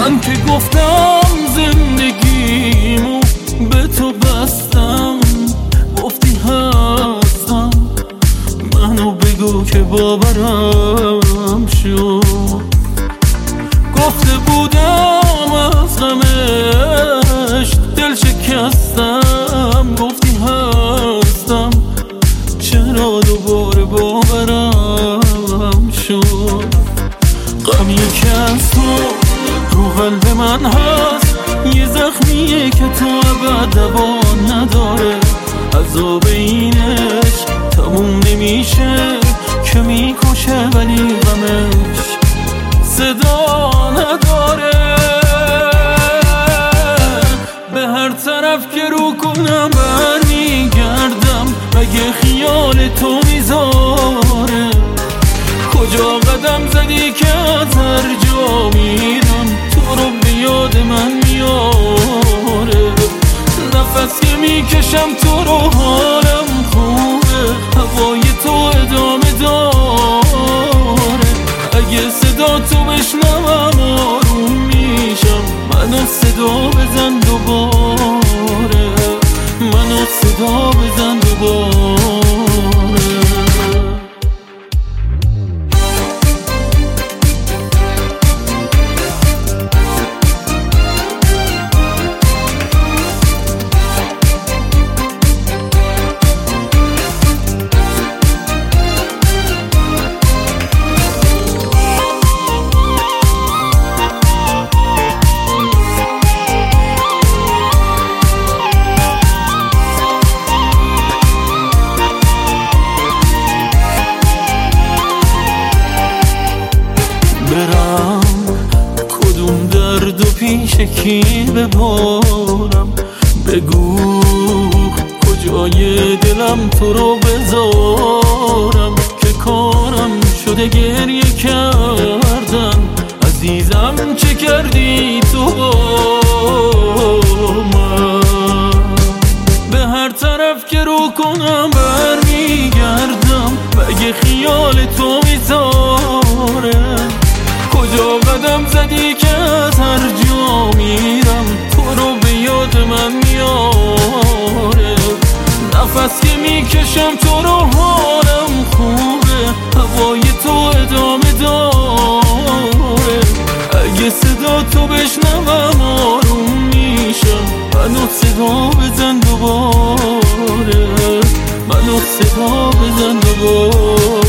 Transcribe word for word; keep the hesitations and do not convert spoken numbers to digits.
من که گفتم زندگیمو به تو بستم، گفتی هستم، منو بگو که باورم شد. گفته بودم از غمش دل شکستم، گفتی هستم، چرا دوباره باورم شد. غمی که از تو رو قلب من هست، یه زخمیه که تو ابد دوا نداره. عذاب اینش تموم نمیشه، که میکشه ولی غمش صدا نداره. به هر طرف که رو کنم برمیگردم، مگه خیال تو میذاره؟ کجا قدم زدی که از هر جا میرم تو رو به یاد من میاره؟ نفس که میکشم تو رو حالم خوبه، هوای تو ادامه داره. اگه صدا تو بشنوم آروم میشم، منو صدا بزن دوباره، منو صدا بزن دوباره. برم کدوم درد و پیش کی ببارم؟ بگو کجای دلم تو رو بذارم، که کارم شده گریه کردن. عزیزم چه کردی تو با من؟ به هر طرف که رو کنم برمیگردم، مگه خیال تو میذاره؟ کجا قدم زدی که از هر جا میرم تو رو به یاد من میاره؟ نفس که میکشم تو رو حالم خوبه، هوای تو ادامه داره. اگه صدا تو بشنوم آروم میشم، منو صدا بزن دوباره، منو صدا بزن دوباره.